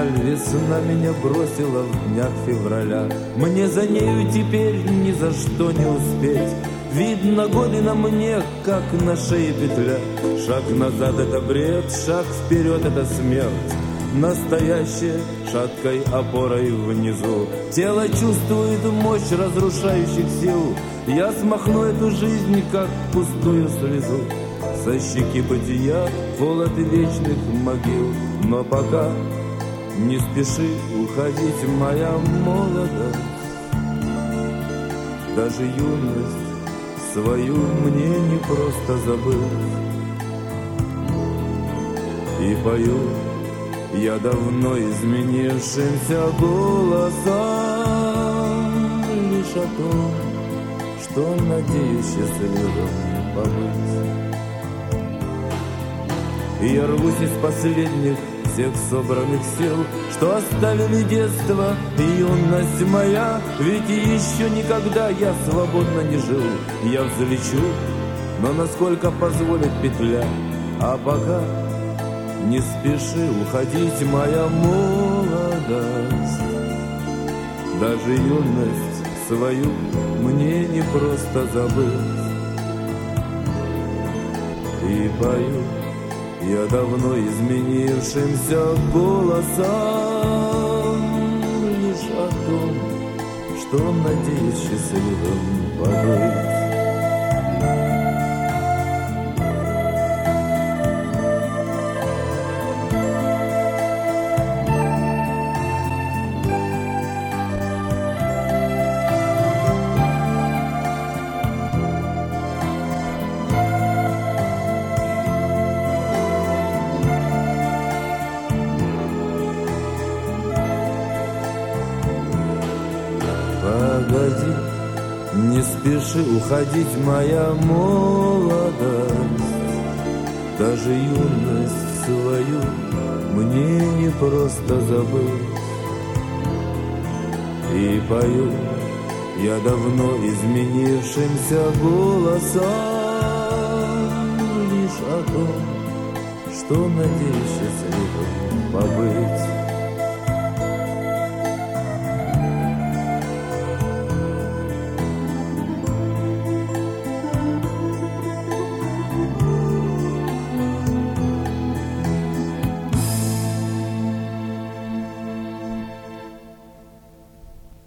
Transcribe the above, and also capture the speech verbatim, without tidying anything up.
весна меня бросила в днях февраля. Мне за нею теперь ни за что не успеть. Видно, годы на мне, как на шее петля. Шаг назад — это бред, шаг вперед — это смерть. Настоящее шаткой опорой внизу. Тело чувствует мощь разрушающих сил. Я смахну эту жизнь, как пустую слезу. Со щеки бытия холод вечных могил. Но пока не спеши уходить, моя молодость. Даже юность свою мне не просто забыл. И пою я давно изменившимся голосом лишь о том, что надеюсь счастливым побыть. И я рвусь из последних всех собранных сил, что оставили детство и юность моя. Ведь еще никогда я свободно не жил. Я взлечу, но насколько позволит петля. А пока не спеши уходить, моя молодость. Даже юность свою мне не просто забыть. И пою я давно изменившимся голосом лишь о том, что надеюсь счастливым побыть. Погоди, не спеши уходить, моя молодость. Даже юность свою мне не просто забыть. И пою я давно изменившимся голосом лишь о том, что надеюсь счастливым побыть.